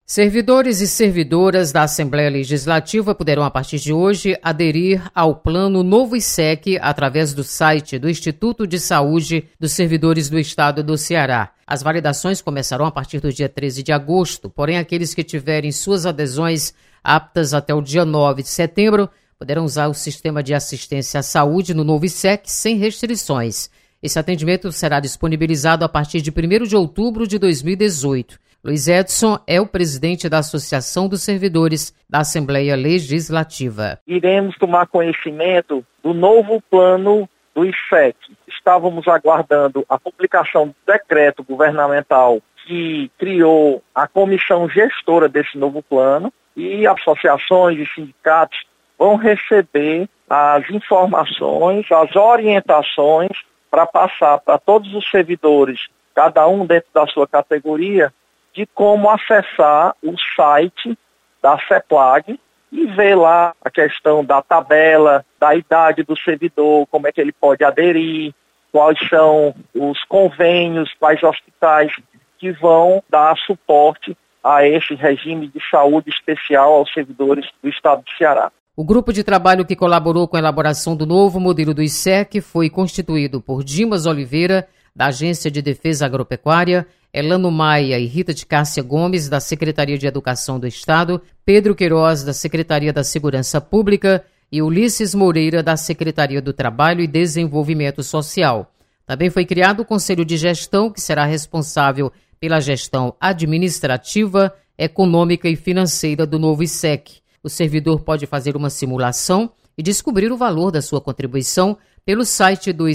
Servidores e servidoras da Assembleia Legislativa poderão, a partir de hoje, aderir ao Plano Novo ISEC através do site do Instituto de Saúde dos Servidores do Estado do Ceará. As validações começarão a partir do dia 13 de agosto, porém aqueles que tiverem suas adesões aptas até o dia 9 de setembro poderão usar o Sistema de Assistência à Saúde no Novo ISEC sem restrições. Esse atendimento será disponibilizado a partir de 1º de outubro de 2018. Luiz Edson é o presidente da Associação dos Servidores da Assembleia Legislativa. Iremos tomar conhecimento do novo plano do ISEC. Estávamos aguardando a publicação do decreto governamental que criou a comissão gestora desse novo plano e associações e sindicatos vão receber as informações, as orientações para passar para todos os servidores, cada um dentro da sua categoria, de como acessar o site da CEPLAG e ver lá a questão da tabela, da idade do servidor, como é que ele pode aderir, quais são os convênios, quais hospitais que vão dar suporte a esse regime de saúde especial aos servidores do Estado do Ceará. O grupo de trabalho que colaborou com a elaboração do novo modelo do ISEC foi constituído por Dimas Oliveira, da Agência de Defesa Agropecuária, Elano Maia e Rita de Cássia Gomes, da Secretaria de Educação do Estado, Pedro Queiroz, da Secretaria da Segurança Pública e Ulisses Moreira, da Secretaria do Trabalho e Desenvolvimento Social. Também foi criado o Conselho de Gestão, que será responsável pela gestão administrativa, econômica e financeira do novo ISEC. O servidor pode fazer uma simulação e descobrir o valor da sua contribuição pelo site do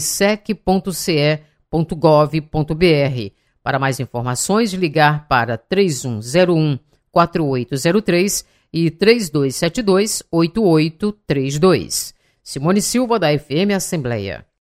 isec.ce.gov.br. Para mais informações, ligar para 3101-4803 e 3272-8832. Simone Silva, da FM Assembleia.